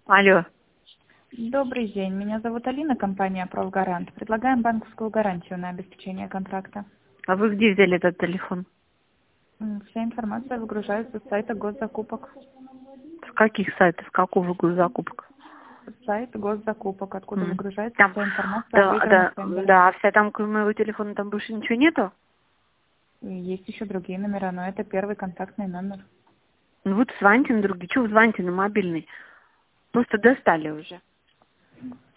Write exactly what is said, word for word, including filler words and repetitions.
Алло. Добрый день, меня зовут Алина, компания «Профгарант». Предлагаем банковскую гарантию на обеспечение контракта. А вы где взяли этот телефон? М, Вся информация выгружается с сайта госзакупок. С каких сайтов? С какого госзакупок? Сайт госзакупок, откуда М. выгружается Там, вся информация о да, выигранных да, тендерах. да, вся там, кроме моего телефона, там больше ничего нету? И есть еще другие номера, но это первый контактный номер. Ну вот звоните на другие. Чего вы звоните на мобильный? Просто достали уже.